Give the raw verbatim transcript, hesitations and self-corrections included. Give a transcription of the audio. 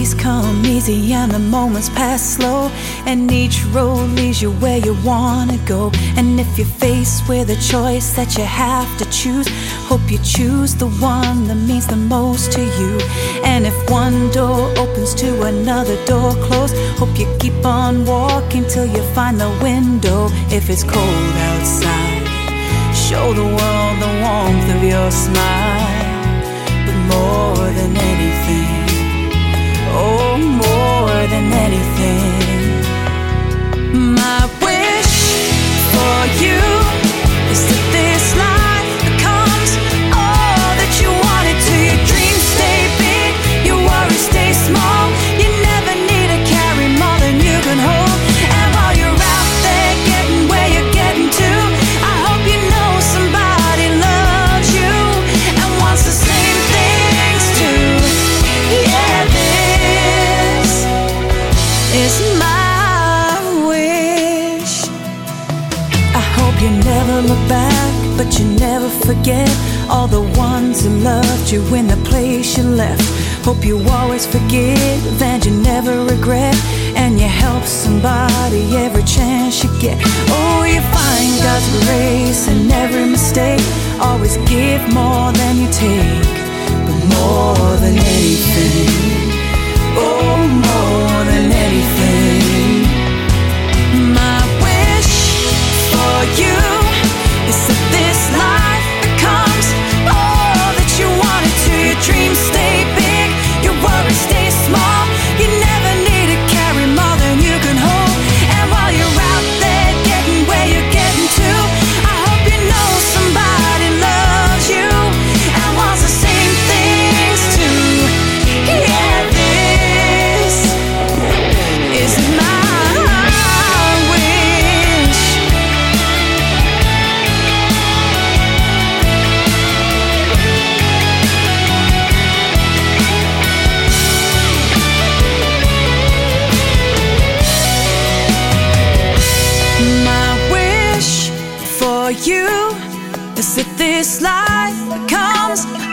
days come easy and the moments pass slow, and each road leads you where you wanna go. And if you're faced with a choice that you have to choose, hope you choose the one that means the most to you. And if one door opens to another door closed, hope you keep on walking till you find the window. If it's cold outside, show the world the warmth of your smile. But more than anything, oh, more than anything, my wish for you is that this life becomes all that you want it to. Your dreams stay big, your worries stay small. You never need to carry more than you can hold. And while you're out there getting where you're getting to, I hope you know somebody loves you and wants the same things too. Yeah, this is my wish. I hope you never look back, but you never forget all the ones who loved you in the place you left. Hope you always forgive and you never regret, and you help somebody every chance you get. Oh, you find God's grace in every mistake. Always give more than you take, but more than anything, oh, more than anything, my wish for you is that this life becomes all that you want it to. Your dreams stay big, your worries stay small. You never need to carry more than you can hold. And while you're out there getting where you're getting to, I hope you know somebody loves you and wants the same things too. Yeah, this is my wish. My wish for you is that this life becomes